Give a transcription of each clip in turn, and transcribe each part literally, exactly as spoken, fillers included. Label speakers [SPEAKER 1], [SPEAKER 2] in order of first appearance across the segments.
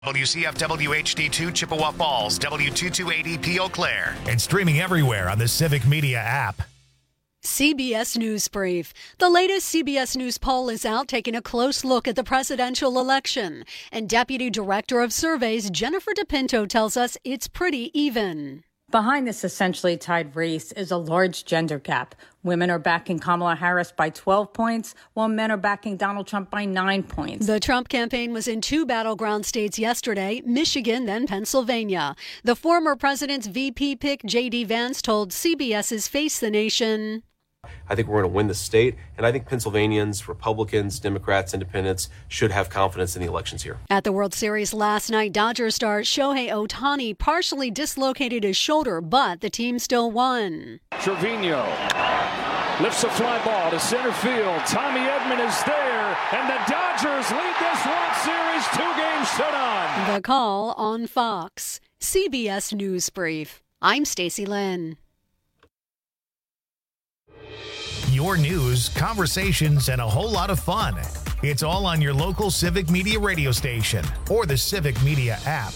[SPEAKER 1] W C F W H D two Chippewa Falls, W two two eighty P Eau Claire, and streaming everywhere on the Civic Media app.
[SPEAKER 2] C B S News Brief. The latest C B S News poll is out, taking a close look at the presidential election. And Deputy Director of Surveys Jennifer DePinto tells us it's pretty even.
[SPEAKER 3] Behind this essentially tied race is a large gender gap. Women are backing Kamala Harris by twelve points, while men are backing Donald Trump by nine points.
[SPEAKER 2] The Trump campaign was in two battleground states yesterday, Michigan, then Pennsylvania. The former president's V P pick, J D Vance, told CBS's Face the Nation,
[SPEAKER 4] I think we're going to win the state, and I think Pennsylvanians, Republicans, Democrats, Independents should have confidence in the elections here.
[SPEAKER 2] At the World Series last night, Dodgers star Shohei Ohtani partially dislocated his shoulder, but the team still won.
[SPEAKER 5] Trevino lifts a fly ball to center field. Tommy Edman is there, and the Dodgers lead this World Series two games to none.
[SPEAKER 2] The Call on Fox. C B S News Brief. I'm Stacey Lynn.
[SPEAKER 1] Your news, conversations, and a whole lot of fun. It's all on your local Civic Media radio station or the Civic Media app.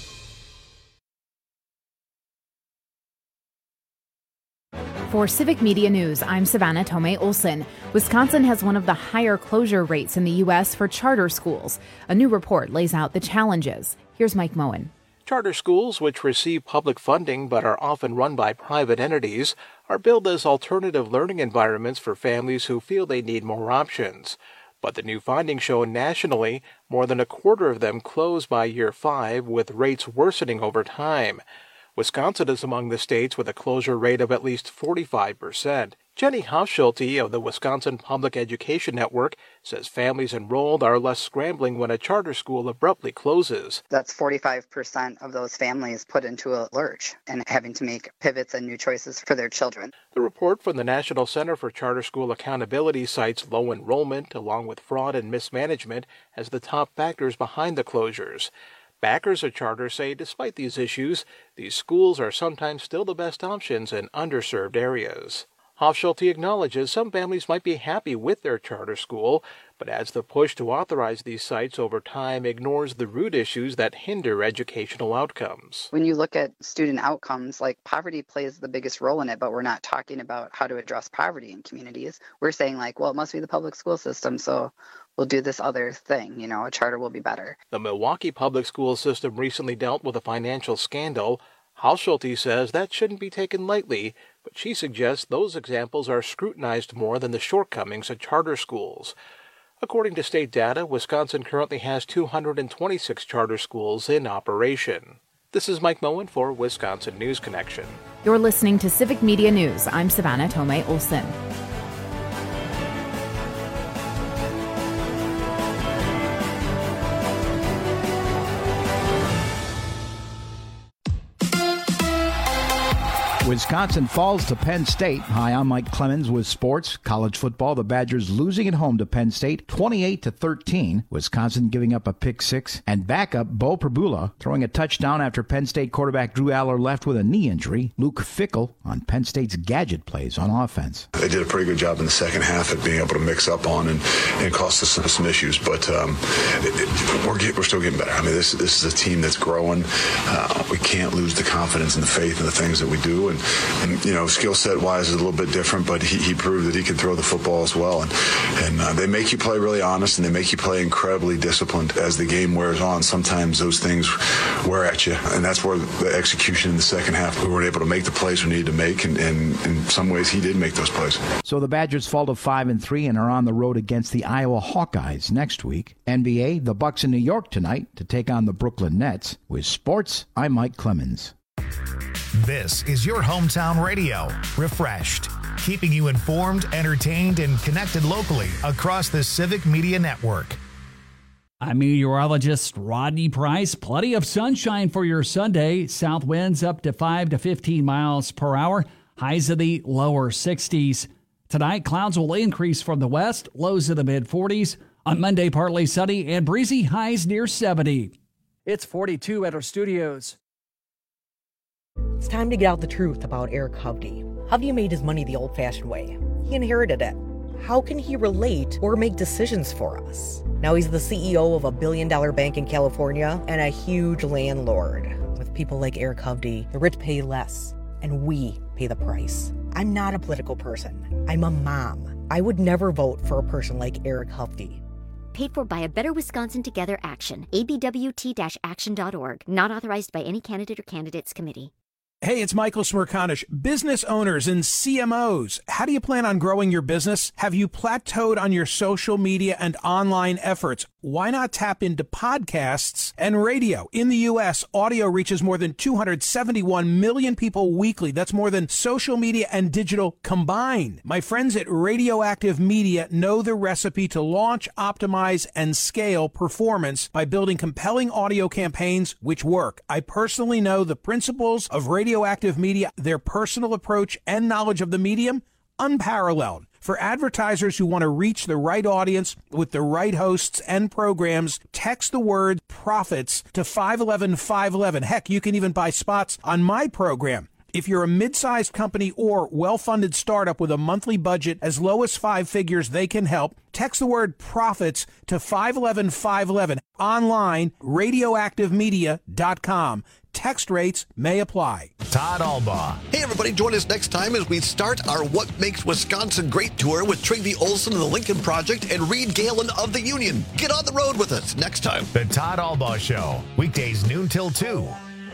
[SPEAKER 6] For Civic Media News, I'm Savannah Tomei Olson. Wisconsin has one of the higher closure rates in the U S for charter schools. A new report lays out the challenges. Here's Mike Moen.
[SPEAKER 7] Charter schools, which receive public funding but are often run by private entities, are billed as alternative learning environments for families who feel they need more options. But the new findings show nationally, more than a quarter of them close by year five, with rates worsening over time. Wisconsin is among the states with a closure rate of at least forty-five percent. Jenny Hofschulte of the Wisconsin Public Education Network says families enrolled are less scrambling when a charter school abruptly closes.
[SPEAKER 8] That's forty-five percent of those families put into a lurch and having to make pivots and new choices for their children.
[SPEAKER 7] The report from the National Center for Charter School Accountability cites low enrollment along with fraud and mismanagement as the top factors behind the closures. Backers of charter say despite these issues, these schools are sometimes still the best options in underserved areas. Hofschulte acknowledges some families might be happy with their charter school, but adds the push to authorize these sites over time ignores the root issues that hinder educational outcomes.
[SPEAKER 8] When you look at student outcomes, like poverty plays the biggest role in it, but we're not talking about how to address poverty in communities. We're saying like, well, it must be the public school system, so we'll do this other thing, you know, a charter will be better.
[SPEAKER 7] The Milwaukee public school system recently dealt with a financial scandal. Hofschulte says that shouldn't be taken lightly, but she suggests those examples are scrutinized more than the shortcomings of charter schools. According to state data, Wisconsin currently has two hundred twenty-six charter schools in operation. This is Mike Moen for Wisconsin News Connection.
[SPEAKER 6] You're listening to Civic Media News. I'm Savannah Tomei Olson.
[SPEAKER 9] Wisconsin falls to Penn State. Hi, I'm Mike Clemens with sports. College football, the Badgers losing at home to Penn State, twenty-eight to thirteen. Wisconsin giving up a pick six. And backup Bo Pribula throwing a touchdown after Penn State quarterback Drew Aller left with a knee injury. Luke Fickell on Penn State's gadget plays on offense.
[SPEAKER 10] They did a pretty good job in the second half at being able to mix up on and, and cost us some, some issues. But um, it, it, we're, get, we're still getting better. I mean, this, this is a team that's growing. Uh, we can't lose the confidence and the faith in the things that we do. And, and you know, skill set wise is a little bit different, but he, he proved that he could throw the football as well. And, and uh, they make you play really honest, and they make you play incredibly disciplined as the game wears on. Sometimes those things wear at you, and that's where the execution in the second half, we weren't able to make the plays we needed to make, and, and in some ways he did make those plays.
[SPEAKER 9] So the Badgers fall to five and three and are on the road against the Iowa Hawkeyes next week. N B A, the Bucks in New York tonight to take on the Brooklyn Nets. With sports, I'm Mike Clemens.
[SPEAKER 1] This is your hometown radio, refreshed, keeping you informed, entertained, and connected locally across the Civic Media Network.
[SPEAKER 11] I'm meteorologist Rodney Price. Plenty of sunshine for your Sunday. South winds up to five to fifteen miles per hour. Highs in the lower sixties. Tonight, clouds will increase from the west. Lows in the mid forties. On Monday, partly sunny and breezy. Highs near seventy.
[SPEAKER 12] It's forty-two at our studios.
[SPEAKER 13] It's time to get out the truth about Eric Hovde. Hovde made his money the old-fashioned way. He inherited it. how can he relate or make decisions for us? Now he's the C E O of a billion-dollar bank in California and a huge landlord. With people like Eric Hovde, the rich pay less, and we pay the price. I'm not a political person. I'm a mom. I would never vote for a person like Eric Hovde.
[SPEAKER 14] Paid for by a Better Wisconsin Together Action. A B W T action dot org. Not authorized by any candidate or candidates committee.
[SPEAKER 15] Hey, it's Michael Smirkanish. Business owners and C M Os, how do you plan on growing your business? Have you plateaued on your social media and online efforts? Why not tap into podcasts and radio? In the U S, audio reaches more than two hundred seventy-one million people weekly. That's more than social media and digital combined. My friends at Radioactive Media know the recipe to launch, optimize, and scale performance by building compelling audio campaigns which work. I personally know the principles of Radioactive Media, their personal approach and knowledge of the medium, unparalleled. For advertisers who want to reach the right audience with the right hosts and programs, text the word profits to five eleven five eleven. Heck, you can even buy spots on my program. If you're a mid-sized company or well-funded startup with a monthly budget as low as five figures, they can help. Text the word profits to five eleven five eleven. Online, radioactive media dot com. Text rates may apply.
[SPEAKER 1] Todd Albaugh.
[SPEAKER 16] Hey, everybody, join us next time as we start our What Makes Wisconsin Great tour with Trygve Olsen of the Lincoln Project and Reed Galen of the Union. Get on the road with us next time.
[SPEAKER 1] The Todd Albaugh Show, weekdays noon till two.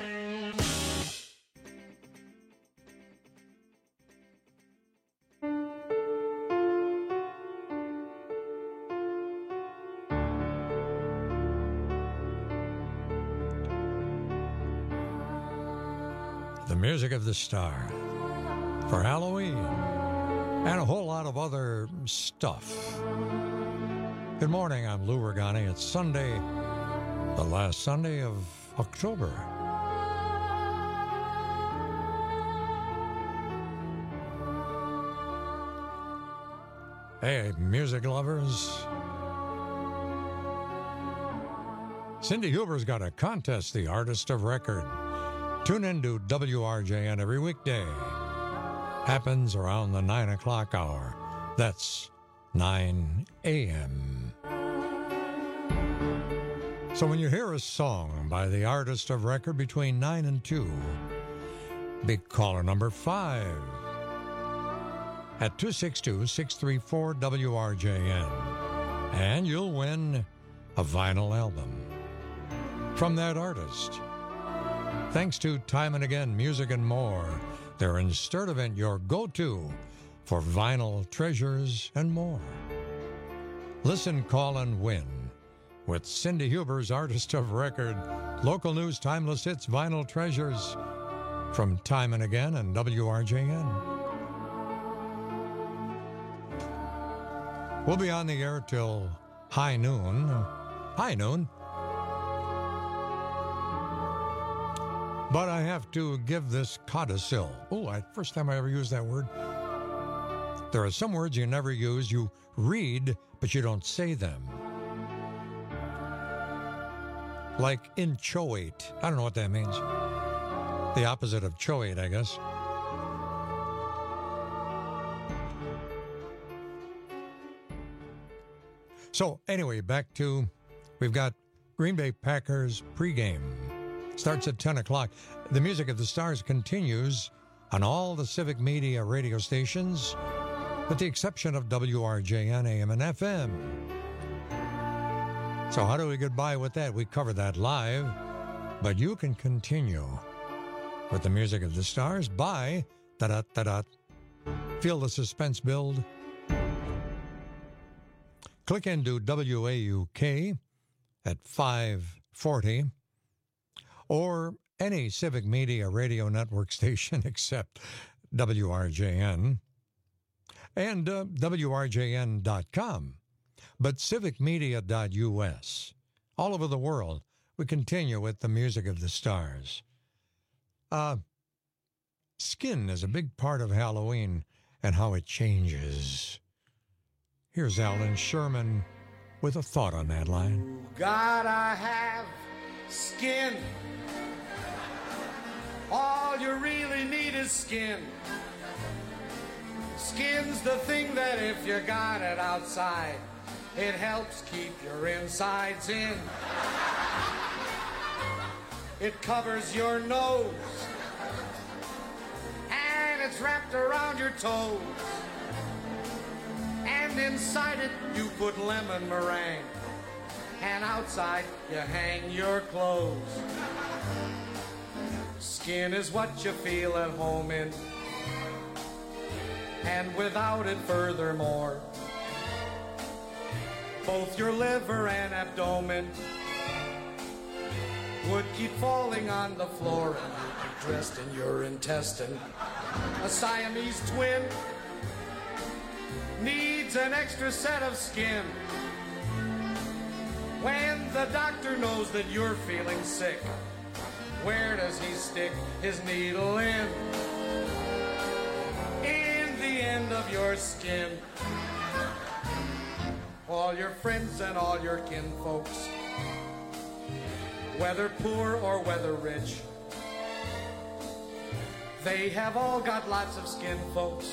[SPEAKER 17] The music of the star for Halloween and a whole lot of other stuff. Good morning, I'm Lou Regani. It's Sunday, the last Sunday of October. Hey, music lovers. Cindy Huber's got a contest, the Artist of Record. Tune in to W R J N every weekday. Happens around the nine o'clock hour. That's nine a.m. So when you hear a song by the Artist of Record between nine and two, be caller number five at two six two, six three four, W R J N. And you'll win a vinyl album from that artist. Thanks to Time and Again Music and More, their in Sturtevant, your go-to for vinyl treasures and more. Listen, call, and win with Cindy Huber's Artist of Record, local news, timeless hits, vinyl treasures from Time and Again and W R J N. We'll be on the air till high noon. High noon. But I have to give this codicil. Oh, I, first time I ever used that word. There are some words you never use. You read, but you don't say them. Like inchoate. I don't know what that means. The opposite of choate, I guess. So, anyway, back to, we've got Green Bay Packers pregame. Starts at ten o'clock. The Music of the Stars continues on all the Civic Media radio stations, with the exception of W R J N A M and F M. So how do we get by with that? We cover that live, but you can continue with the Music of the Stars by da-da-da-da. Feel the suspense build. Click into W A U K at five forty. Or any Civic Media radio network station except W R J N, and uh, W R J N dot com, but civic media dot U S. All over the world, we continue with the Music of the Stars. Uh, skin is a big part of Halloween and how it changes. Here's Alan Sherman with a thought on that line.
[SPEAKER 18] God, I have skin. All you really need is skin. Skin's the thing that if you got it outside, it helps keep your insides in. It covers your nose, and it's wrapped around your toes. And inside it you put lemon meringue, and outside you hang your clothes. Skin is what you feel at home in, and without it furthermore, both your liver and abdomen would keep falling on the floor, and you'd be dressed in your intestine. A Siamese twin needs an extra set of skin. When the doctor knows that you're feeling sick, where does he stick his needle in? In the end of your skin. All your friends and all your kinfolks, whether poor or whether rich, they have all got lots of skin, folks.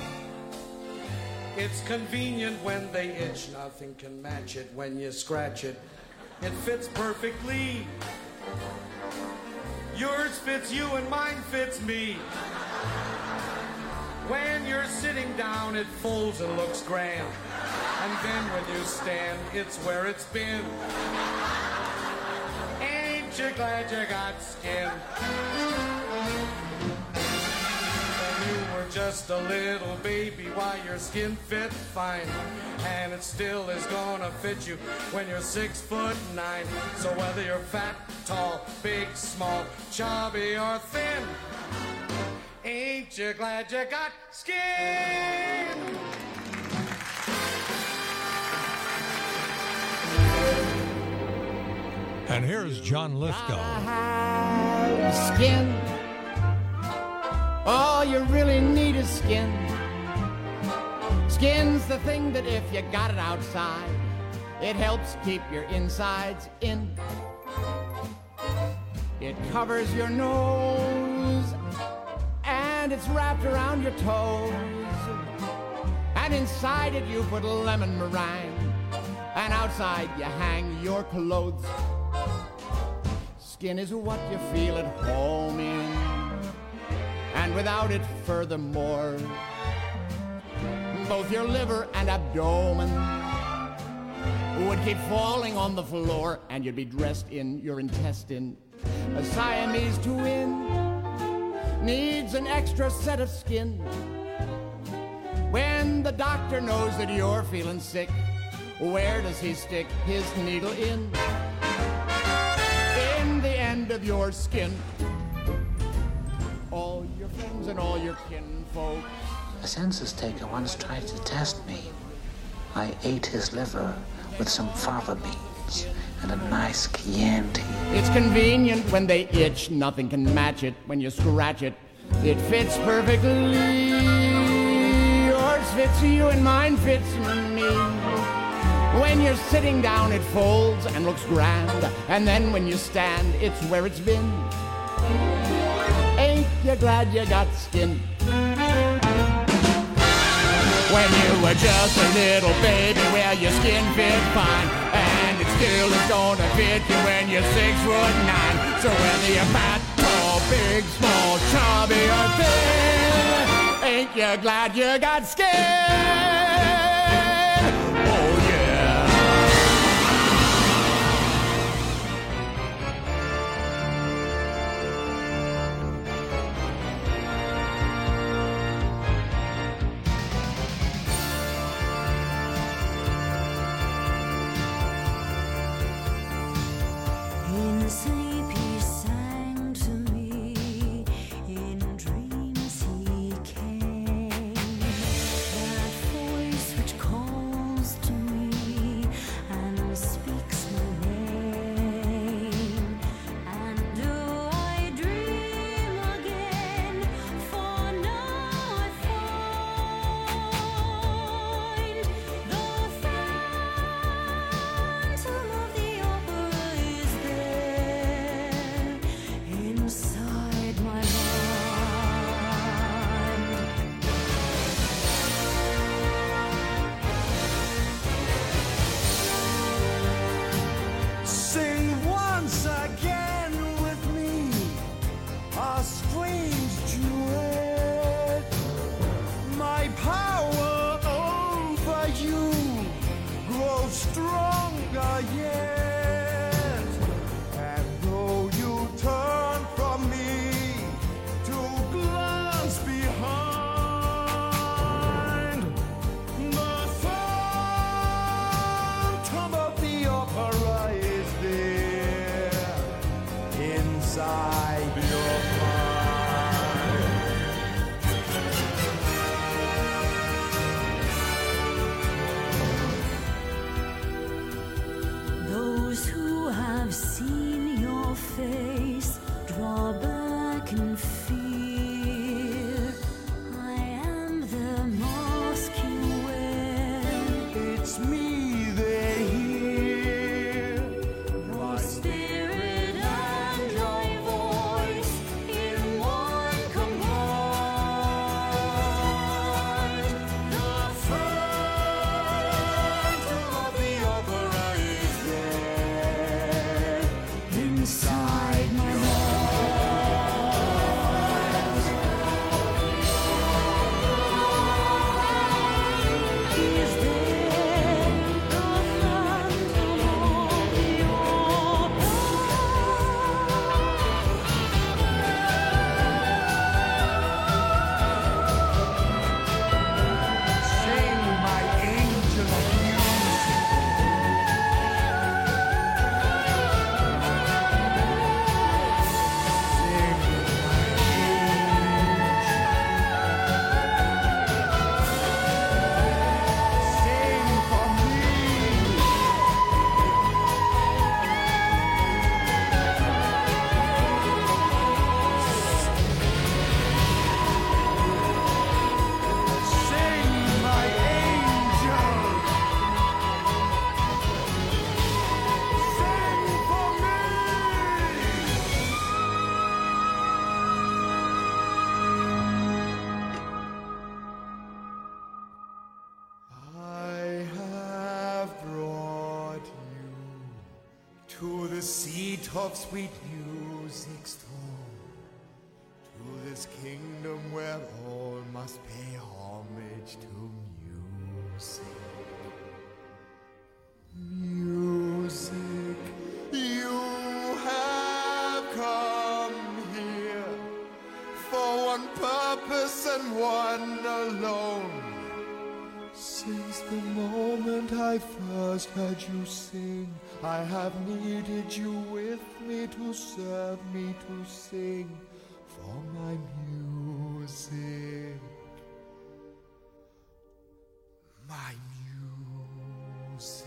[SPEAKER 18] It's convenient when they itch, nothing can match it when you scratch it. It fits perfectly. Yours fits you and mine fits me. When you're sitting down, it folds and looks grand. And then when you stand, it's where it's been. Ain't you glad you got skin? When you were just a little baby, why your skin fit fine. And it still is gonna fit you when you're six foot nine. So whether you're fat, tall, big, small, chubby or thin, ain't you glad you got skin?
[SPEAKER 17] And here's John Lithgow.
[SPEAKER 19] Skin. All you really need is skin. Skin's the thing that if you got it outside, it helps keep your insides in. It covers your nose, and it's wrapped around your toes. And inside it you put lemon meringue, and outside you hang your clothes. Skin is what you feel at home in, and without it furthermore, both your liver and abdomen would keep falling on the floor, and you'd be dressed in your intestine. A Siamese twin needs an extra set of skin. When the doctor knows that you're feeling sick, where does he stick his needle in? In the end of your skin. All your friends and all your kinfolk.
[SPEAKER 20] A census taker once tried to test me. I ate his liver with some fava beans and a nice Chianti.
[SPEAKER 19] It's convenient when they itch, nothing can match it when you scratch it. It fits perfectly. Yours fits you and mine fits me. When you're sitting down, it folds and looks grand, and then when you stand, it's where it's been. Ain't you glad you got skin? When you were just a little baby, well, your skin fit fine, and it still is gonna fit you when you're six foot nine. So whether you're fat, tall, big, small, chubby or thin, ain't you glad you got skin? Oh yeah.
[SPEAKER 21] In sleep he sang to me, in dreams he came. That voice which
[SPEAKER 18] inside your mind.
[SPEAKER 21] Those who have seen your face draw back in fear. I am the mask you wear.
[SPEAKER 18] It's me they hear.
[SPEAKER 21] Your spirit and my voice in one combined.
[SPEAKER 18] The phantom of the opera is there
[SPEAKER 21] inside my
[SPEAKER 18] of sweet music's throne, to this kingdom where all must pay homage to music. Music, you have come here for one purpose and one alone. Since the moment I first heard you sing, I have needed you with me to serve me to sing for my music. My music.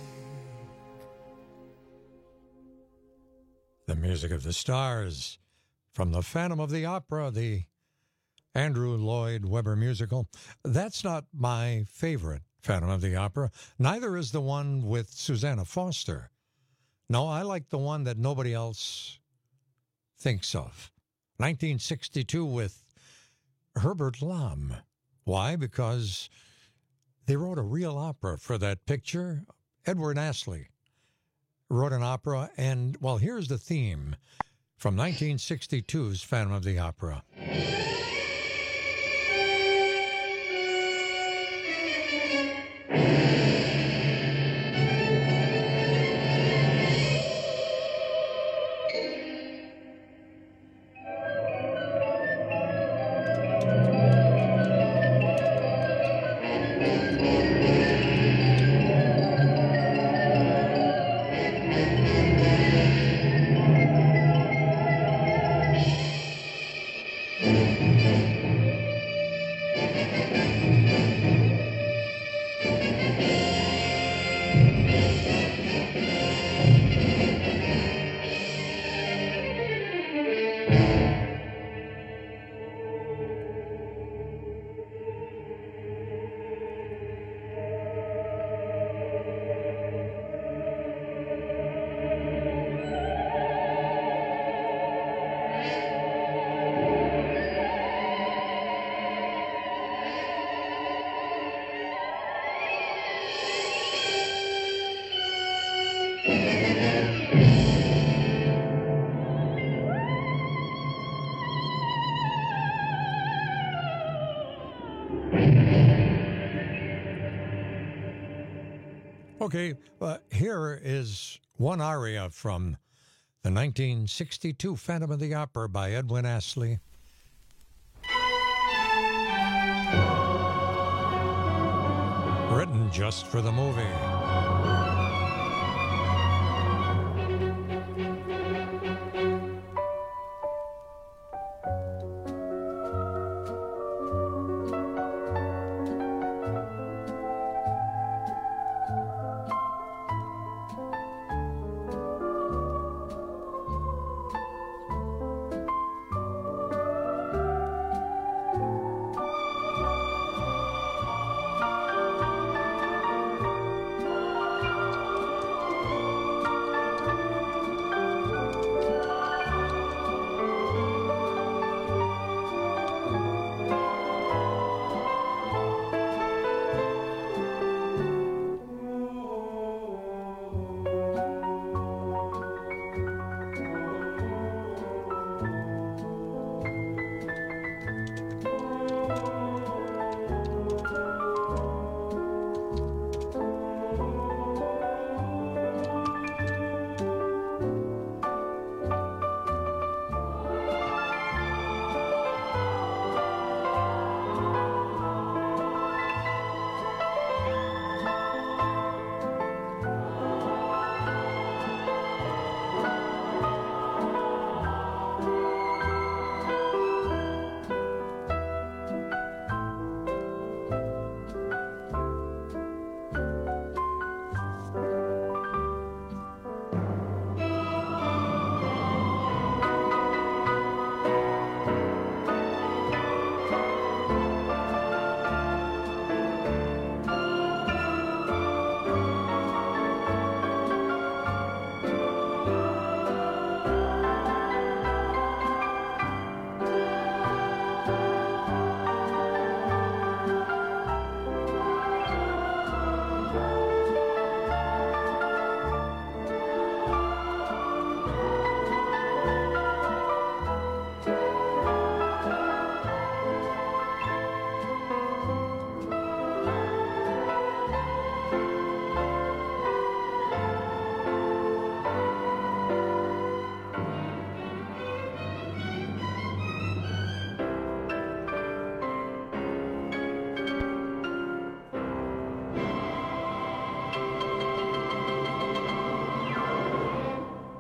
[SPEAKER 17] The music of the stars from The Phantom of the Opera, the Andrew Lloyd Webber musical. That's not my favorite Phantom of the Opera. Neither is the one with Susanna Foster. No, I like the one that nobody else thinks of. nineteen sixty-two with Herbert Lom. Why? Because they wrote a real opera for that picture. Edward Astley wrote an opera, and, well, here's the theme from nineteen sixty-two's Phantom of the Opera. Okay, uh, here is one aria from the nineteen sixty-two Phantom of the Opera by Edwin Astley. Written just for the movie.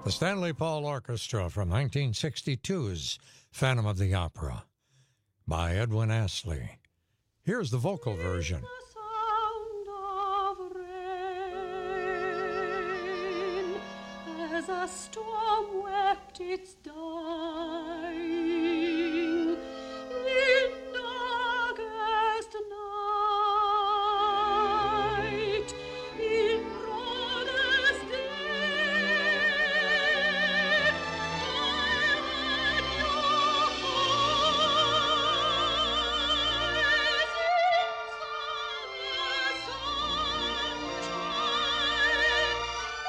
[SPEAKER 17] The Stanley Paul Orchestra from nineteen sixty-two's Phantom of the Opera by Edwin Astley. Here's the vocal version.
[SPEAKER 21] As a storm wept its dying in darkest night, in broadest day, I had your eyes in summer sunshine.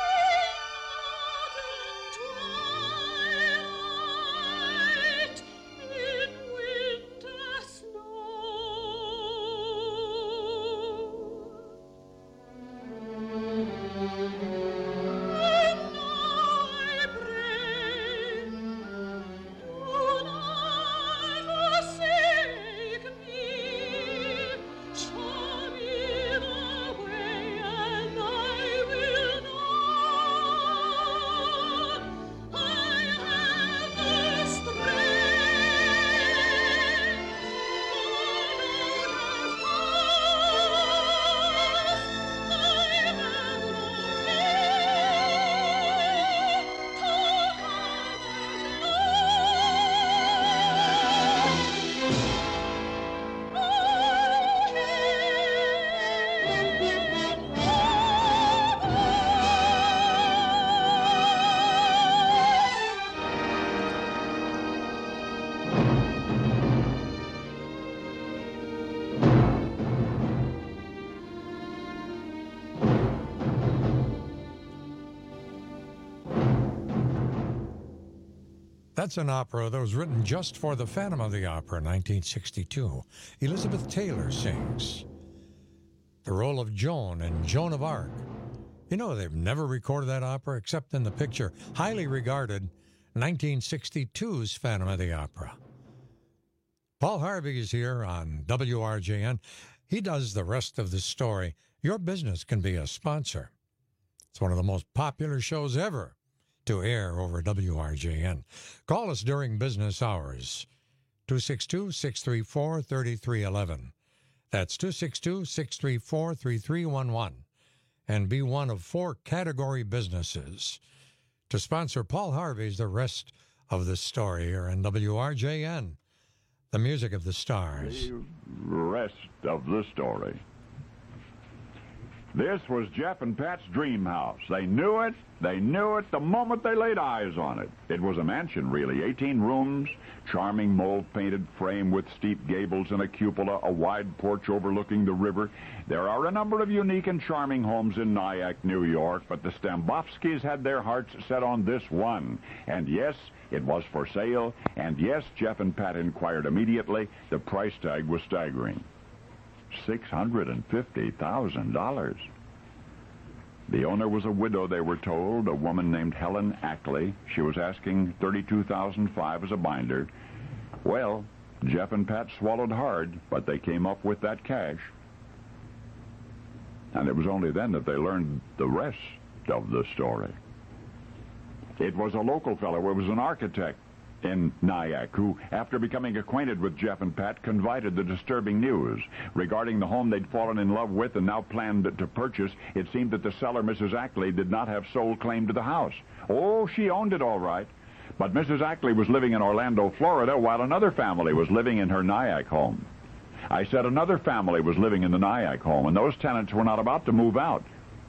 [SPEAKER 17] That's an opera that was written just for the Phantom of the Opera in nineteen sixty-two. Elizabeth Taylor sings the role of Joan in Joan of Arc. You know, they've never recorded that opera except in the picture, highly regarded nineteen sixty-two's Phantom of the Opera. Paul Harvey is here on W R J N. He does the rest of the story. Your business can be a sponsor. It's one of the most popular shows ever to air over W R J N. Call us during business hours, two six two, six three four, three three one one. That's two six two, six three four, three three one one. And be one of four category businesses to sponsor Paul Harvey's The Rest of the Story here on W R J N, the music of the stars.
[SPEAKER 3] The rest of the story. This was Jeff and Pat's dream house. They knew it. They knew it the moment they laid eyes on it. It was a mansion, really. eighteen rooms, charming mold-painted frame with steep gables and a cupola, a wide porch overlooking the river. There are a number of unique and charming homes in Nyack, New York, but the Stambovskys had their hearts set on this one. And yes, it was for sale. And yes, Jeff and Pat inquired immediately. The price tag was staggering. six hundred fifty thousand dollars. The owner was a widow, they were told, a woman named Helen Ackley. She was asking thirty-two thousand five dollars as a binder. Well, Jeff and Pat swallowed hard, but they came up with that cash. And it was only then that they learned the rest of the story. It was a local fellow. It was an architect in Nyack, who, after becoming acquainted with Jeff and Pat, confided the disturbing news. Regarding the home they'd fallen in love with and now planned to purchase, it seemed that the seller, Missus Ackley, did not have sole claim to the house. Oh, she owned it all right. But Missus Ackley was living in Orlando, Florida, while another family was living in her Nyack home. I said another family was living in the Nyack home, and those tenants were not about to move out.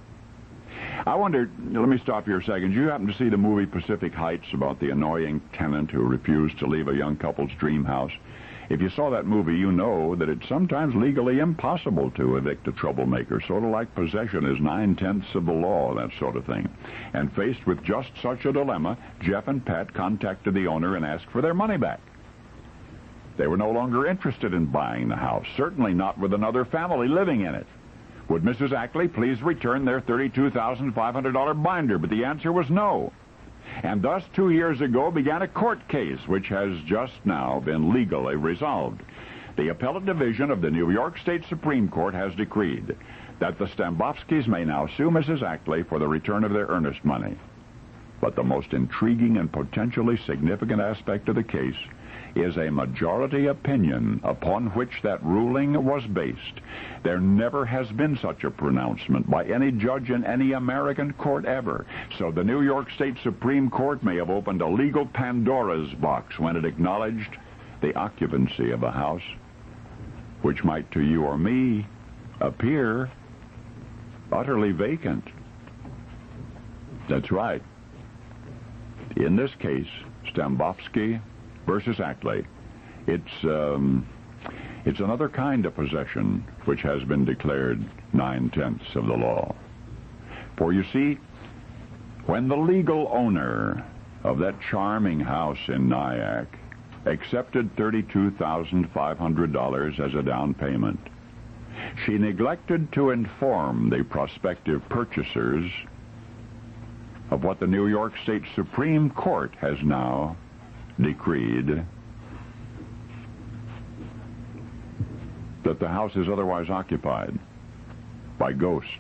[SPEAKER 3] I wonder, let me stop here a second. Did you happen to see the movie Pacific Heights about the annoying tenant who refused to leave a young couple's dream house? If you saw that movie, you know that it's sometimes legally impossible to evict a troublemaker, sort of like possession is nine-tenths of the law, that sort of thing. And faced with just such a dilemma, Jeff and Pat contacted the owner and asked for their money back. They were no longer interested in buying the house, certainly not with another family living in it. Would Missus Ackley please return their thirty-two thousand five hundred dollars binder? But the answer was no. And thus, two years ago, began a court case which has just now been legally resolved. The Appellate Division of the New York State Supreme Court has decreed that the Stambovskys may now sue Missus Ackley for the return of their earnest money. But the most intriguing and potentially significant aspect of the case is a majority opinion upon which that ruling was based. There never has been such a pronouncement by any judge in any American court ever. So the New York State Supreme Court may have opened a legal Pandora's box when it acknowledged the occupancy of a house, which might to you or me appear utterly vacant. That's right. In this case, Stambovsky versus Ackley, it's um, it's another kind of possession which has been declared nine-tenths of the law. For you see, when the legal owner of that charming house in Nyack accepted thirty-two thousand five hundred dollars as a down payment, she neglected to inform the prospective purchasers of what the New York State Supreme Court has now decreed, that the house is otherwise occupied by ghosts.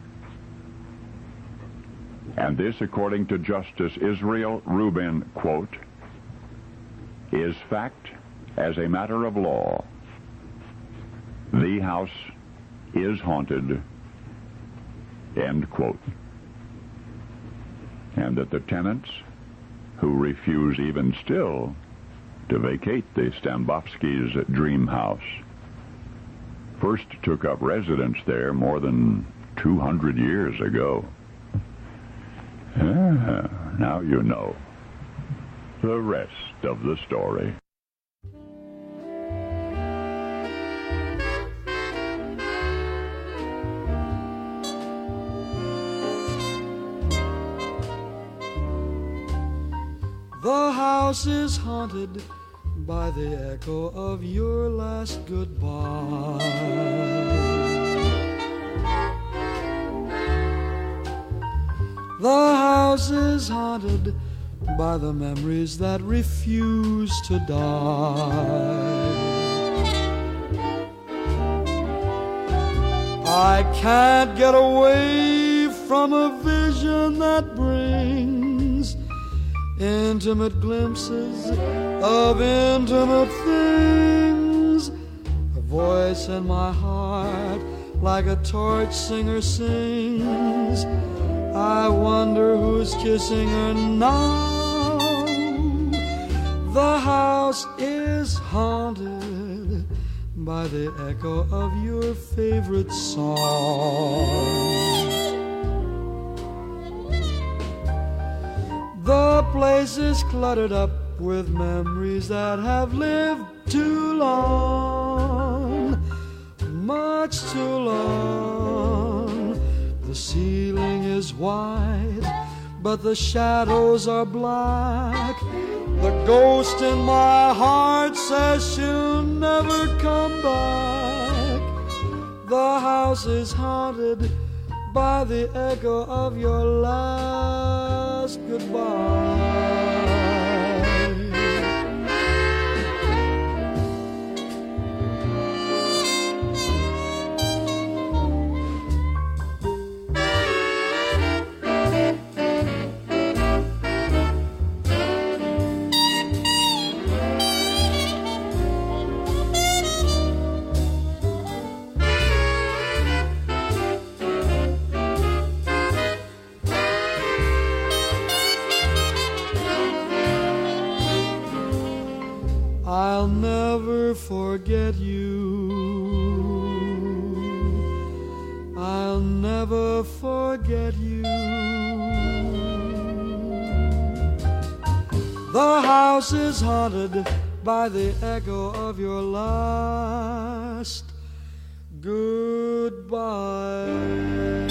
[SPEAKER 3] And this, according to Justice Israel Rubin, quote, is fact as a matter of law. The house is haunted, end quote. And that the tenants who refuse even still to vacate the Stambovskys' dream house first took up residence there more than two hundred years ago. Ah, now you know the rest of the story.
[SPEAKER 18] The house is haunted by the echo of your last goodbye. The house is haunted by the memories that refuse to die. I can't get away from a vision that brings intimate glimpses of intimate things. A voice in my heart like a torch singer sings. I wonder who's kissing her now. The house is haunted by the echo of your favorite song. The place is cluttered up with memories that have lived too long, much too long. The ceiling is white, but the shadows are black. The ghost in my heart says she'll never come back. The house is haunted by the echo of your last goodbye. I'll never forget you. I'll never forget you. The house is haunted by the echo of your last goodbye.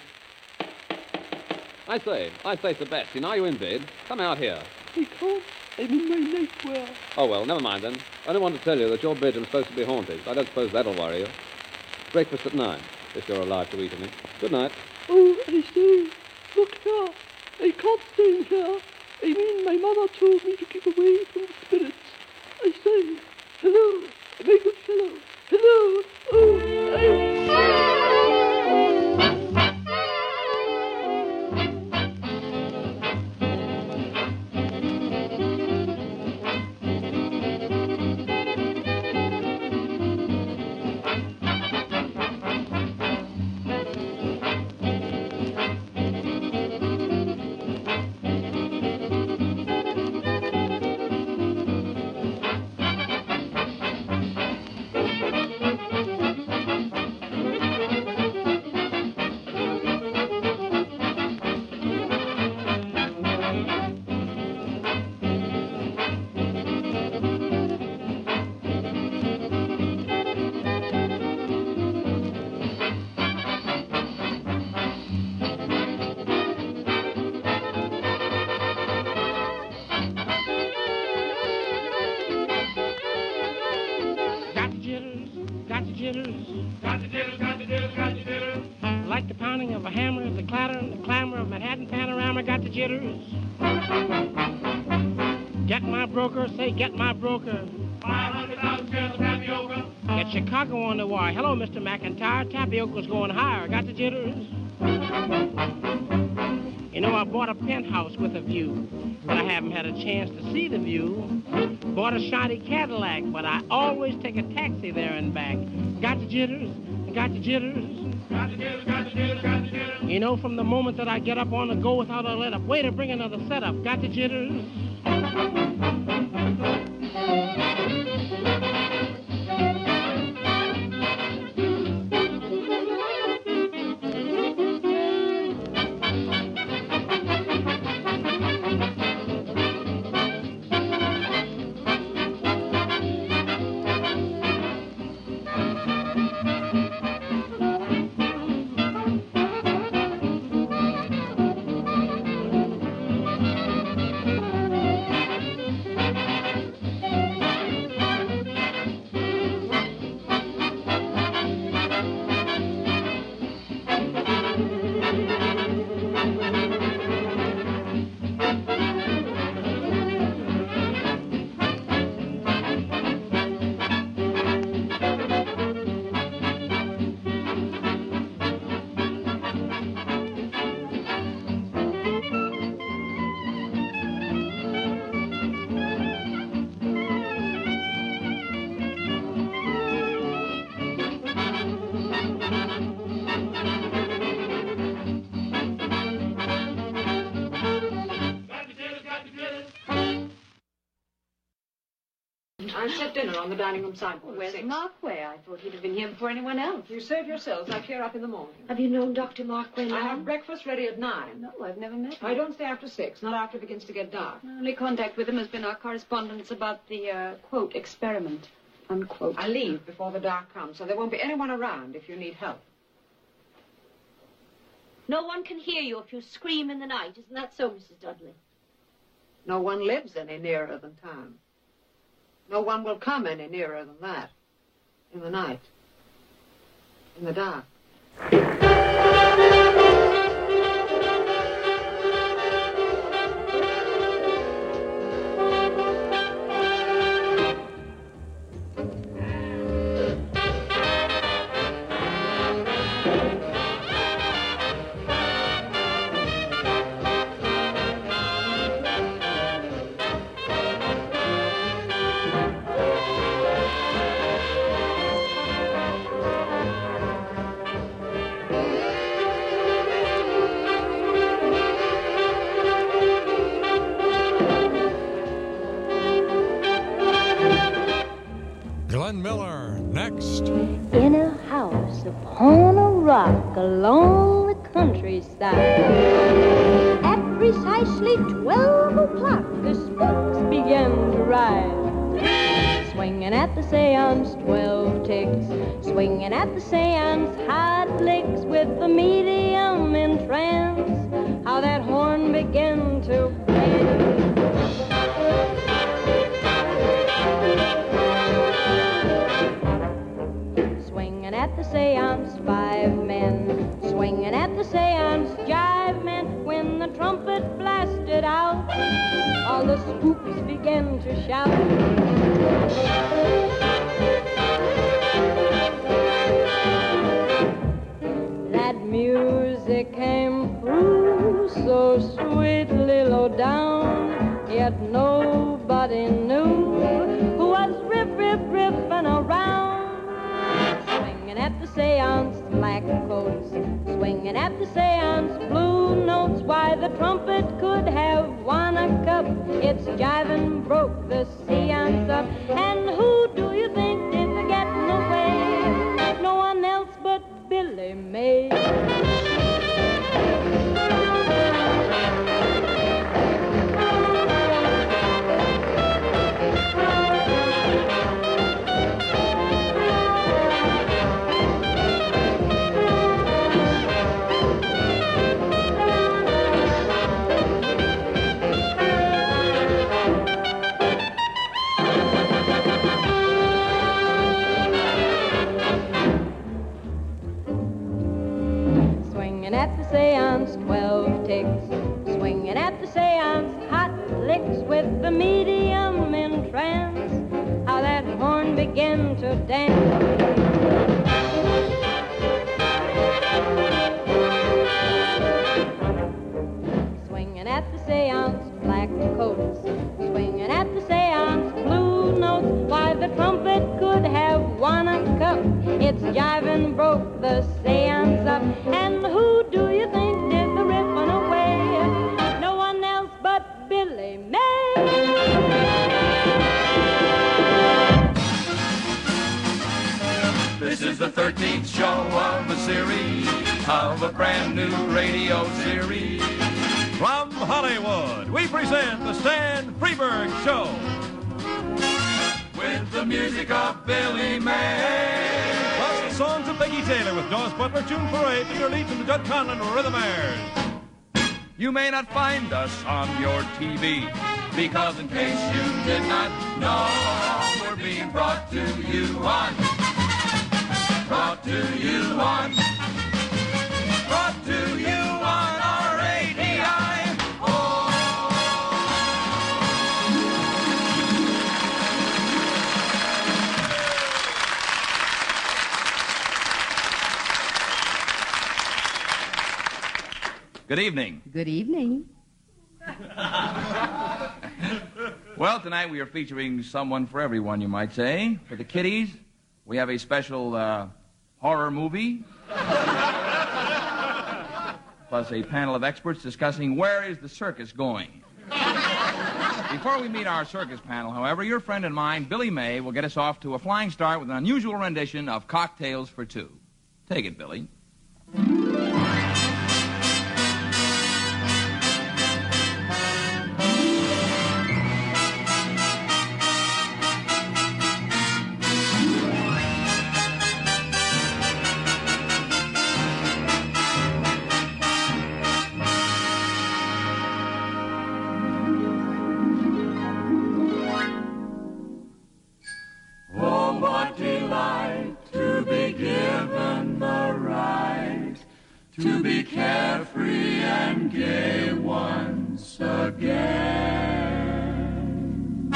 [SPEAKER 4] I say, I say, Sebastian, are you in bed? Come out here.
[SPEAKER 22] Because
[SPEAKER 4] I'm in my nightwear.
[SPEAKER 22] Oh, well, never mind then. I don't want to tell you that your bedroom's supposed to be haunted. I don't suppose that'll worry you. Breakfast at nine, if you're alive to eat any. Good night.
[SPEAKER 4] Oh, I say, look here. I can't stay in here. I mean, my mother told me to keep away from the spirits. I say, hello, my good fellow. Hello. Oh, I...
[SPEAKER 23] Say, get my broker. five hundred thousand shares of tapioca. Get Chicago on the wire. Hello, Mister McIntyre. Tapioca's going higher. Got the jitters? You know, I bought a penthouse with a view, but I haven't had a chance to see the view. Bought a shiny Cadillac, but I always take a taxi there and back. Got the jitters? Got the jitters? Got the jitters, got the jitters, got the jitters. You know, from the moment that I get up on the go without a let up, way to bring another setup. Got the jitters?
[SPEAKER 24] On the dining room sideboard.
[SPEAKER 25] Where's Markway? I thought he'd have been here before anyone else.
[SPEAKER 24] You save yourselves. I clear up in the morning.
[SPEAKER 25] Have you known Doctor Markway now?
[SPEAKER 24] I have breakfast ready at nine.
[SPEAKER 25] No, I've never met him.
[SPEAKER 24] I don't stay after six, not after it begins to get dark.
[SPEAKER 25] My only contact with him has been our correspondence about the, uh, quote, experiment, unquote.
[SPEAKER 24] I leave before the dark comes, so there won't be anyone around if you need help.
[SPEAKER 25] No one can hear you if you scream in the night. Isn't that so, Missus Dudley?
[SPEAKER 24] No one lives any nearer than town. No one will come any nearer than that. In the night. In the dark.
[SPEAKER 17] Glenn Miller, next.
[SPEAKER 21] In a house upon a rock along the countryside, at precisely twelve o'clock, the spooks began to rise. Swinging at the seance, twelve ticks, swinging at the seance, hot licks with the medium in trance. How that horn began to bang. seance, five men. Swinging at the seance, jive men. When the trumpet blasted out, all the spooks began to shout. That music came through so sweetly low down, yet nobody knew who was riff, riff, riffing around. Swinging at the seance, black coats. Swinging at the seance, blue notes. Why, the trumpet could have won a cup. Its jiving broke the seance up. And who do you think did the getting away? No one else but Billy May. At the seance, twelve ticks. Swinging at the seance, hot licks with the medium in trance. How that horn began to dance. Swinging at the seance, black coats. Swinging at the seance, blue notes. Why, the trumpet could have won a cup. Its jiving broke the seance up. And who do you think did the ripping away? No one else but Billy May.
[SPEAKER 2] This is the thirteenth show of a series, of a brand new radio series.
[SPEAKER 5] From Hollywood, we present the Stan Freberg Show.
[SPEAKER 2] With the music of Billy May.
[SPEAKER 5] Plus the songs of Peggy Taylor with Doris Butler, June Foray, Peter Leach, and the Judd Conlon Rhythmaires.
[SPEAKER 2] You may not find us on your T V, because in case you did not know, we're being brought to you on, brought to you on, brought to you on R A D I. Good evening.
[SPEAKER 6] Good evening.
[SPEAKER 2] Well, tonight we are featuring someone for everyone, you might say. For the kiddies, we have a special uh, horror movie. Plus a panel of experts discussing where is the circus going. Before we meet our circus panel, however, your friend and mine, Billy May, will get us off to a flying start with an unusual rendition of Cocktails for Two. Take it, Billy. To be carefree and gay once again.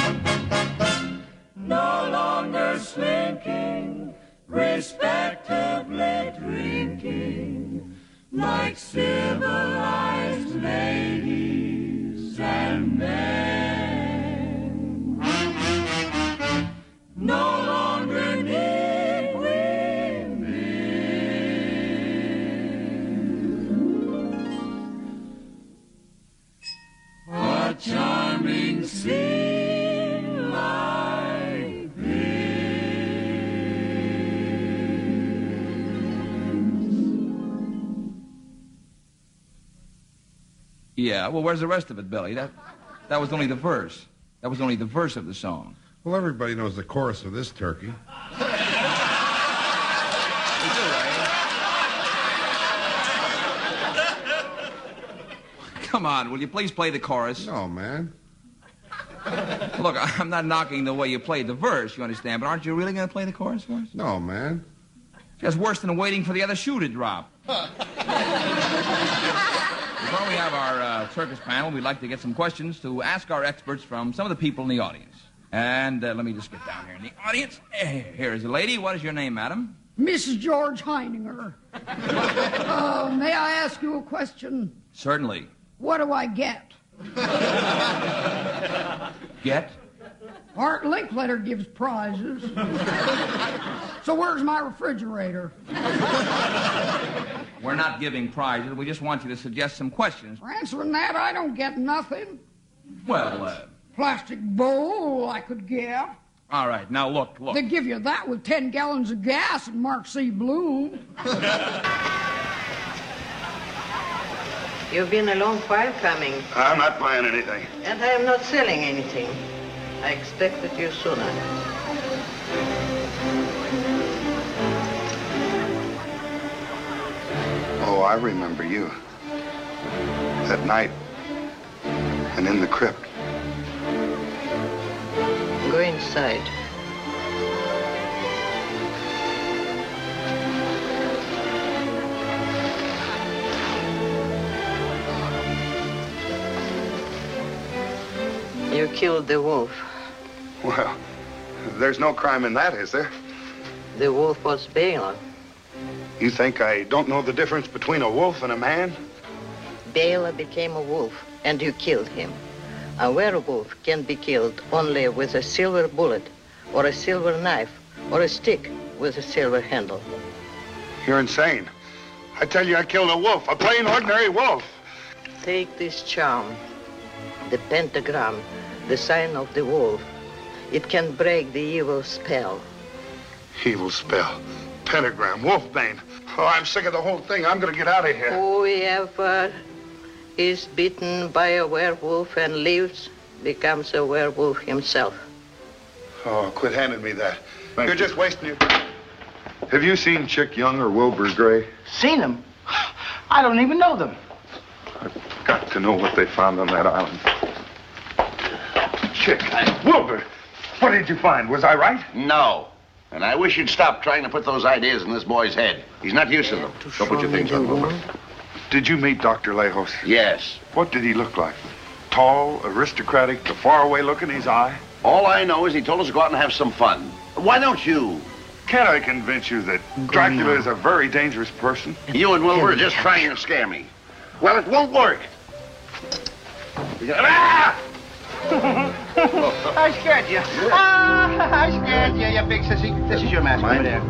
[SPEAKER 2] No longer slinking, respectably drinking, like civilized ladies and men. No longer need a charming scene like this. Yeah, well, where's the rest of it, Billy? That, that was only the verse. That was only the verse of the song.
[SPEAKER 7] Well, everybody knows the chorus of this turkey.
[SPEAKER 2] Come on, will you please play the chorus?
[SPEAKER 7] No, man.
[SPEAKER 2] Look, I'm not knocking the way you played the verse, you understand, but aren't you really going to play the chorus for us?
[SPEAKER 7] No, man.
[SPEAKER 6] Just worse than waiting for the other shoe to drop. Before we have our uh, circus panel, we'd like to get some questions to ask our experts from some of the people in the audience. And uh, let me just get down here in the audience. Here is a lady. What is your name, madam?
[SPEAKER 8] Missus George Heininger. uh, may I ask you a question?
[SPEAKER 6] Certainly.
[SPEAKER 8] What do I get?
[SPEAKER 6] Get?
[SPEAKER 8] Art Linkletter gives prizes. So where's my refrigerator?
[SPEAKER 6] We're not giving prizes. We just want you to suggest some questions.
[SPEAKER 8] For answering that, I don't get nothing.
[SPEAKER 6] Well, uh...
[SPEAKER 8] plastic bowl I could get.
[SPEAKER 6] All right, now look, look.
[SPEAKER 8] They give you that with ten gallons of gas at Mark C. Bloom.
[SPEAKER 24] You've been a long while coming.
[SPEAKER 9] I'm not buying anything.
[SPEAKER 24] And I am not selling anything. I expected you sooner.
[SPEAKER 9] Oh, I remember you. That night, and in the crypt.
[SPEAKER 24] Go inside. You killed the wolf.
[SPEAKER 9] Well, there's no crime in that, is there?
[SPEAKER 24] The wolf was Bela.
[SPEAKER 9] You think I don't know the difference between a wolf and a man?
[SPEAKER 24] Bela became a wolf, and you killed him. A werewolf can be killed only with a silver bullet, or a silver knife, or a stick with a silver handle.
[SPEAKER 9] You're insane. I tell you, I killed a wolf, a plain, ordinary wolf.
[SPEAKER 24] Take this charm, the pentagram, the sign of the wolf. It can break the evil spell.
[SPEAKER 9] Evil spell. Pentagram, wolfbane. Oh, I'm sick of the whole thing. I'm gonna get out of here.
[SPEAKER 24] Whoever is bitten by a werewolf and lives becomes a werewolf himself.
[SPEAKER 9] Oh, quit handing me that. Thank You're you. just wasting your time. Have you seen Chick Young or Wilbur Gray?
[SPEAKER 10] Seen them? I don't even know them.
[SPEAKER 9] I've got to know what they found on that island. Chick, Wilbur, what did you find? Was I right?
[SPEAKER 11] No. And I wish you'd stop trying to put those ideas in this boy's head. He's not used to them. Don't put your things on, Wilbur.
[SPEAKER 9] Did you meet Doctor Lejos?
[SPEAKER 11] Yes.
[SPEAKER 9] What did he look like? Tall, aristocratic, the faraway look in his eye?
[SPEAKER 11] All I know is he told us to go out and have some fun. Why don't you?
[SPEAKER 9] Can't I convince you that Dracula is a very dangerous person?
[SPEAKER 11] You and Wilbur are just trying to scare me. Well, it won't work. Ah!
[SPEAKER 10] I scared you. Ah, I scared you, you big sissy. This is your mask over there.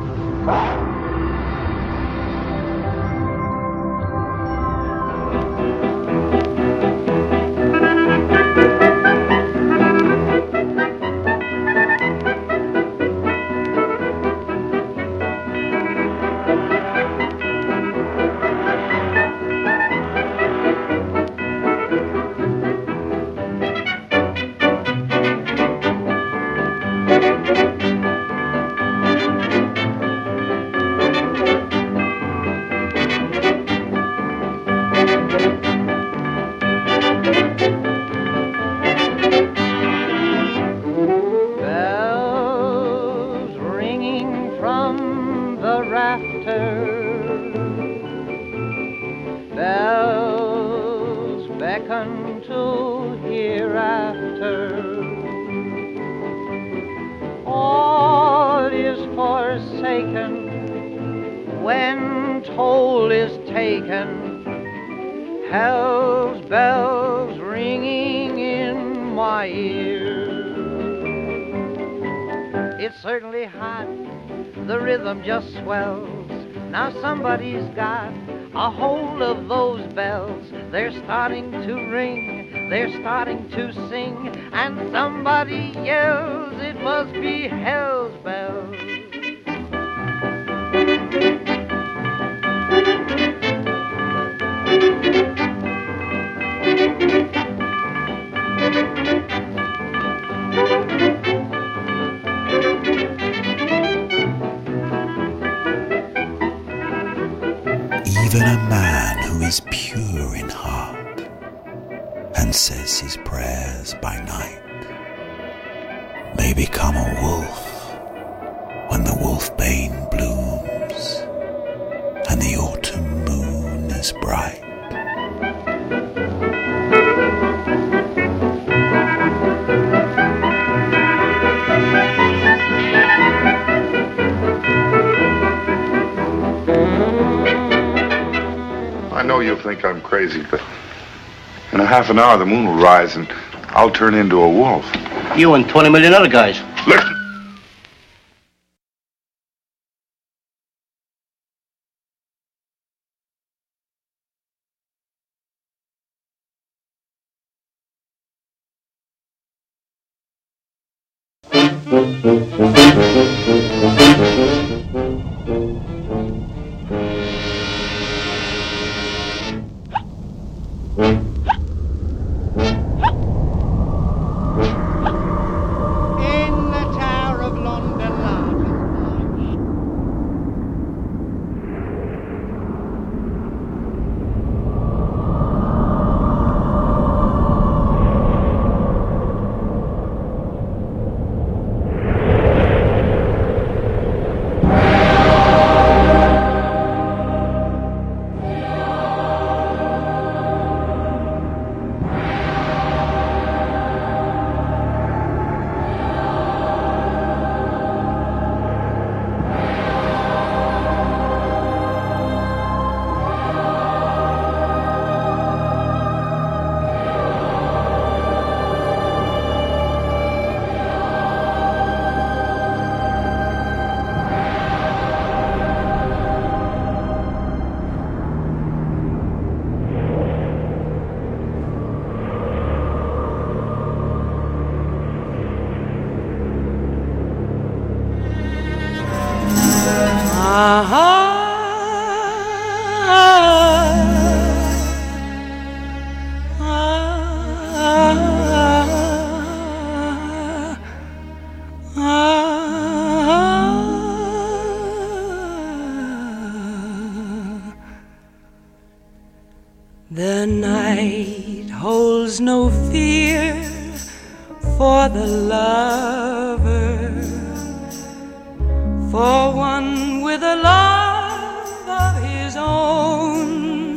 [SPEAKER 26] Just swells. Now somebody's got a hold of those bells. They're starting to ring, they're starting to sing, and somebody yells, it must be hell's bells.
[SPEAKER 27] Even a man who is pure in heart and says his prayers by night may become a wolf when the wolfbane blooms. the autumn moon is bright.
[SPEAKER 9] I know you'll think I'm crazy, but in a half an hour the moon will rise and I'll turn into a wolf.
[SPEAKER 10] You and twenty million other guys.
[SPEAKER 9] Listen.
[SPEAKER 10] In the Tower of London,
[SPEAKER 1] The night holds no fear for the lover, for one with a love of his own.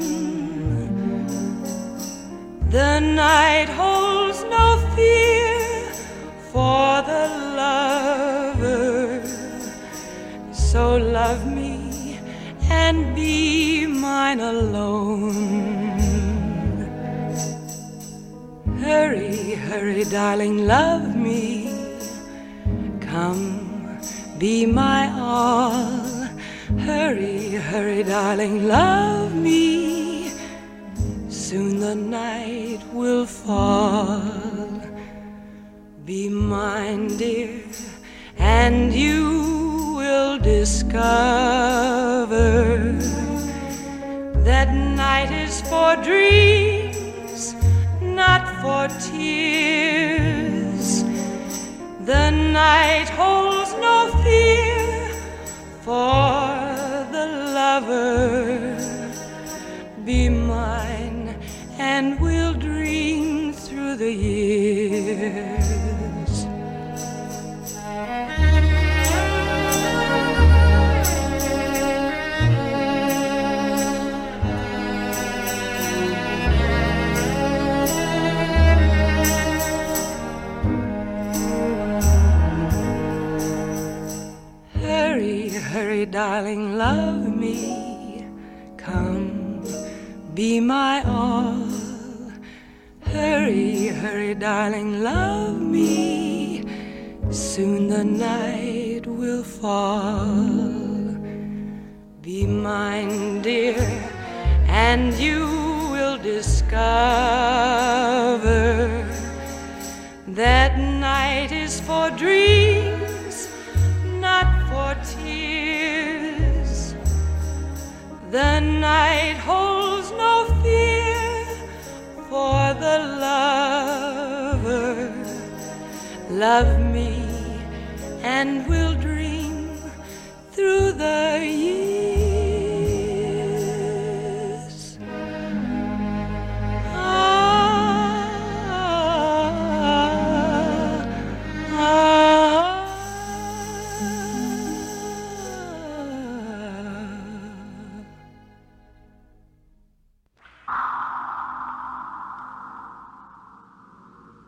[SPEAKER 1] The night holds no fear for the lover, so love me and be mine alone. Hurry, hurry, darling, love me. Come, be my all. Hurry, hurry, darling, love me. Soon the night will fall. Be mine, dear, and you will discover that night is for dreams, not for tears. The night holds no fear for the lover. Be mine and we'll dream through the years. Hurry, darling, love me. Come, be my all. Hurry, hurry, darling, love me. Soon the night will fall. Be mine, dear, and you will discover that night is for dreams, not for tears. The night holds no fear for the lover. Love me and we'll dream through the years. Ah, ah, ah.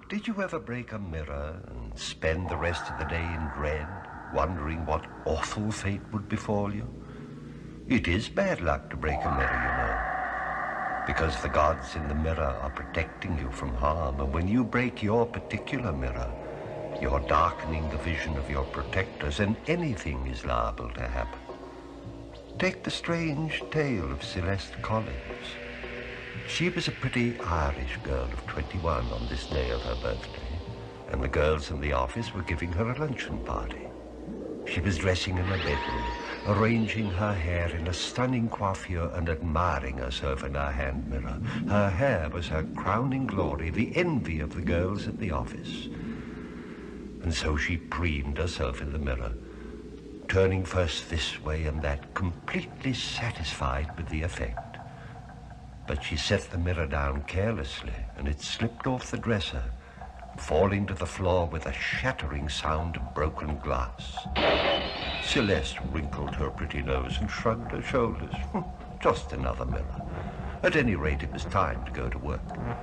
[SPEAKER 12] Did you ever break a mirror and spend the rest of the day in dread, wondering what awful fate would befall you? It is bad luck to break a mirror, you know, because the gods in the mirror are protecting you from harm, and when you break your particular mirror, you're darkening the vision of your protectors, and anything is liable to happen. Take the strange tale of Celeste Collins. She was a pretty Irish girl of twenty-one on this day of her birthday, and the girls in the office were giving her a luncheon party. She was dressing in her bedroom, arranging her hair in a stunning coiffure and admiring herself in her hand mirror. Her hair was her crowning glory, the envy of the girls at the office. And so she preened herself in the mirror, turning first this way and that, completely satisfied with the effect. But she set the mirror down carelessly, and it slipped off the dresser, falling to the floor with a shattering sound of broken glass. Celeste wrinkled her pretty nose and shrugged her shoulders. Just another mirror. At any rate, it was time to go to work.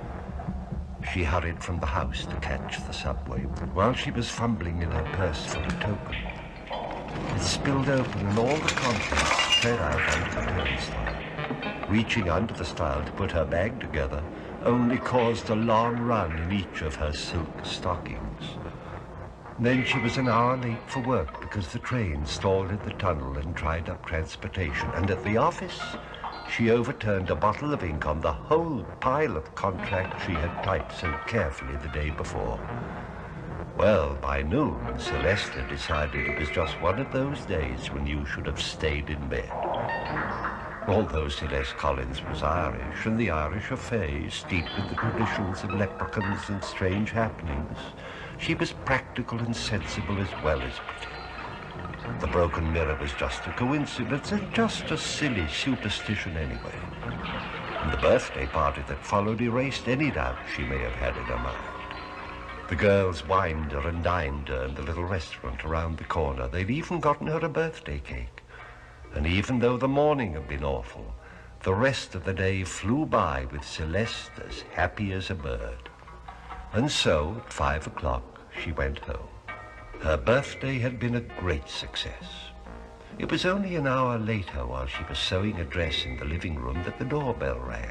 [SPEAKER 12] She hurried from the house to catch the subway. While she was fumbling in her purse for a token, it spilled open and all the contents spread out onto the turnstile. Reaching under the stile to put her bag together only caused a long run in each of her silk stockings. Then she was an hour late for work because the train stalled in the tunnel and dried up transportation. And at the office, she overturned a bottle of ink on the whole pile of contracts she had typed so carefully the day before. Well, by noon, Celeste had decided it was just one of those days when you should have stayed in bed. Although Celeste Collins was Irish, and the Irish are fey, steeped with the traditions of leprechauns and strange happenings, she was practical and sensible as well as pretty. The broken mirror was just a coincidence, and just a silly superstition anyway. And the birthday party that followed erased any doubt she may have had in her mind. The girls wined her and dined her in the little restaurant around the corner. They'd even gotten her a birthday cake. And even though the morning had been awful, the rest of the day flew by with Celeste as happy as a bird. And so, at five o'clock, she went home. Her birthday had been a great success. It was only an hour later, while she was sewing a dress in the living room, that the doorbell rang.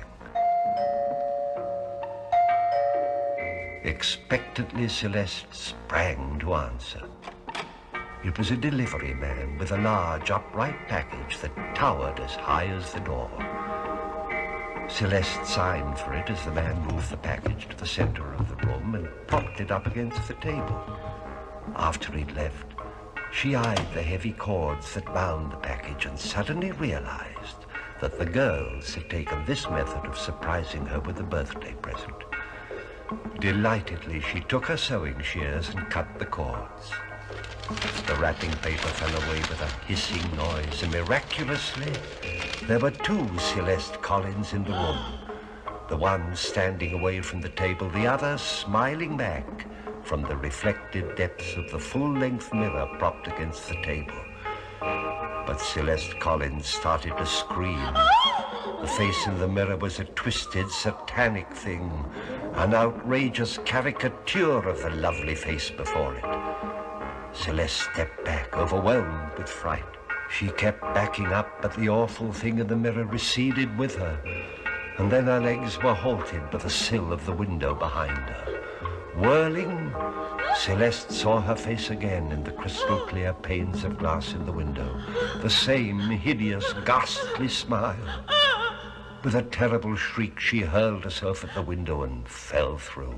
[SPEAKER 12] Expectantly, Celeste sprang to answer. It was a delivery man with a large upright package that towered as high as the door. Celeste signed for it as the man moved the package to the center of the room and propped it up against the table. After he'd left, she eyed the heavy cords that bound the package and suddenly realized that the girls had taken this method of surprising her with a birthday present. Delightedly, she took her sewing shears and cut the cords. The wrapping paper fell away with a hissing noise, and miraculously, there were two Celeste Collins in the room. The one standing away from the table, the other smiling back from the reflected depths of the full-length mirror propped against the table. But Celeste Collins started to scream. The face in the mirror was a twisted, satanic thing, an outrageous caricature of the lovely face before it. Celeste stepped back, overwhelmed with fright. She kept backing up, but the awful thing in the mirror receded with her, and then her legs were halted by the sill of the window behind her. Whirling, Celeste saw her face again in the crystal-clear panes of glass in the window, the same hideous, ghastly smile. With a terrible shriek, she hurled herself at the window and fell through.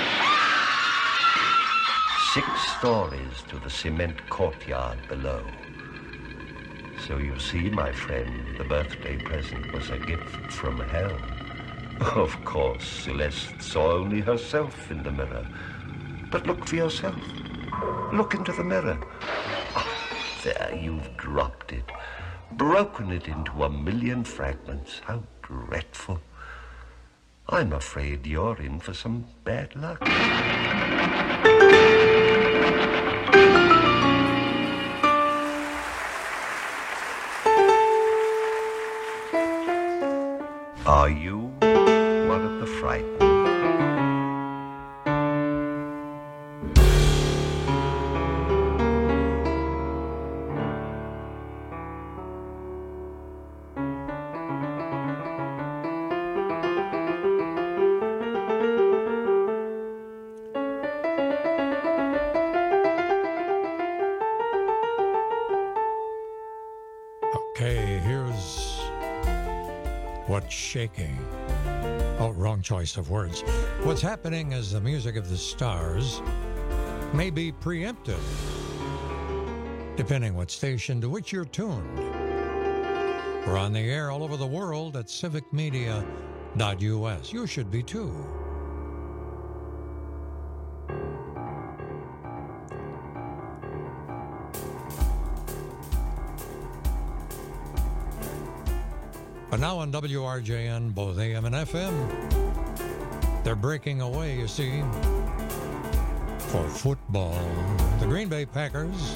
[SPEAKER 12] Six stories to the cement courtyard below. So you see, my friend, the birthday present was a gift from hell. Of course, Celeste saw only herself in the mirror. But look for yourself. Look into the mirror. Oh, there, you've dropped it. Broken it into a million fragments. How dreadful. I'm afraid you're in for some bad luck. Are you one of the frightened?
[SPEAKER 17] What's shaking? Oh, wrong choice of words. What's happening is the music of the stars may be preempted, depending what station to which you're tuned. We're on the air all over the world at civic media dot U S. You should be too. But now on W R J N, both A M and F M, they're breaking away, you see, for football. The Green Bay Packers.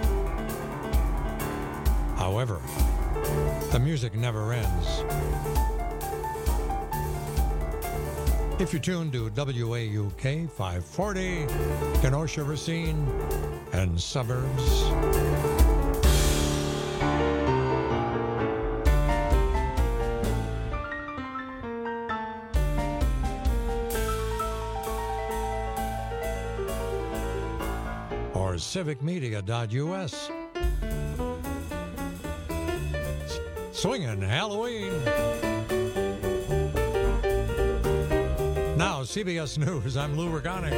[SPEAKER 17] However, the music never ends. If you tune to W A U K five forty, Kenosha, Racine, and suburbs. Or civic media dot U S. Swinging Halloween. Now, C B S News, I'm Lou Regani.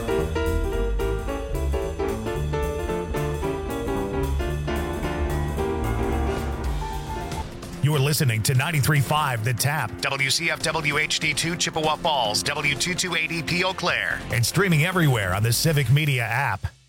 [SPEAKER 3] You're listening to ninety-three point five The Tap, W C F W H D two Chippewa Falls, W two two eighty P Eau Claire, and streaming everywhere on the Civic Media app.